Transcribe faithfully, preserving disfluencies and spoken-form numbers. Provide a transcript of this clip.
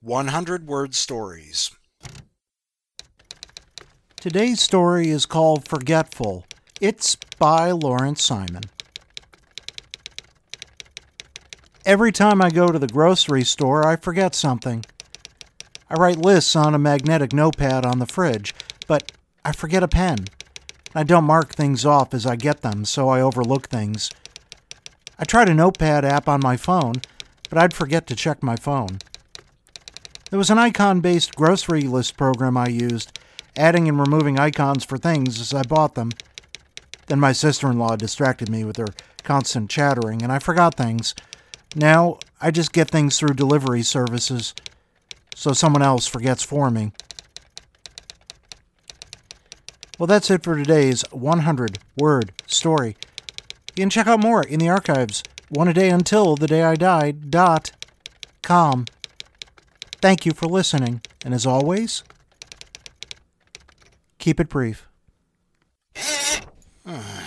one hundred Word Stories. Today's story is called Forgetful. It's by Lawrence Simon. Every time I go to the grocery store, I forget something. I write lists on a magnetic notepad on the fridge, but I forget a pen. I don't mark things off as I get them, so I overlook things. I tried a notepad app on my phone, but I'd forget to check my phone. There was an icon-based grocery list program I used, adding and removing icons for things as I bought them. Then my sister-in-law distracted me with her constant chattering, and I forgot things. Now, I just get things through delivery services, so someone else forgets for me. Well, that's it for today's one hundred Word Story. You can check out more in the archives, one a day until the day I died dot com. Thank you for listening, and as always, keep it brief.